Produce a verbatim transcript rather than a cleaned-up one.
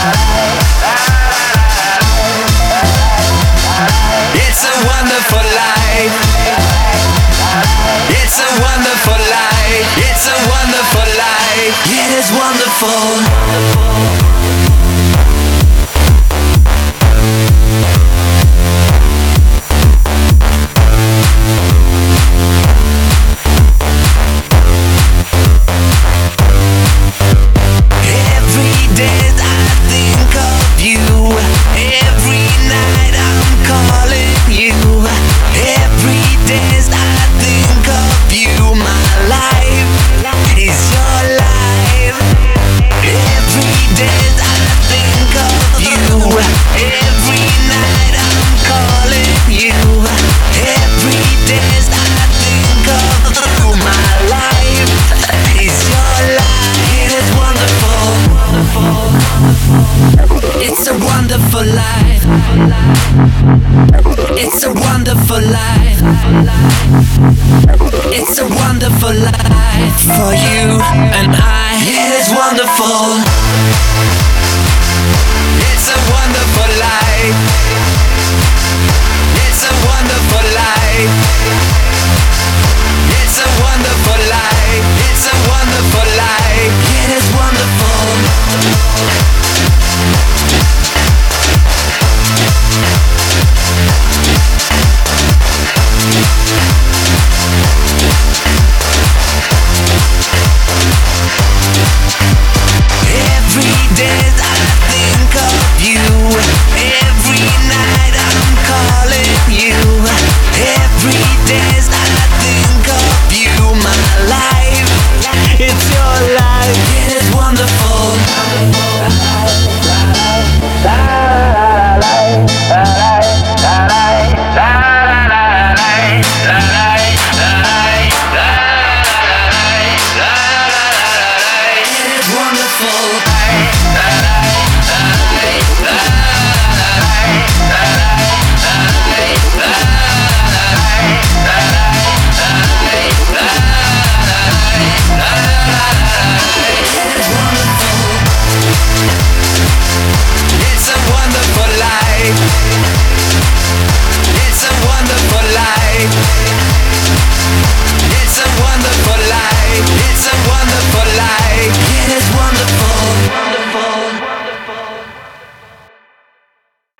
It's a wonderful life. It's a wonderful life. It's a wonderful life. It is wonderful. It's a wonderful life. It's a wonderful life. It's a wonderful life for you and I. It is wonderful.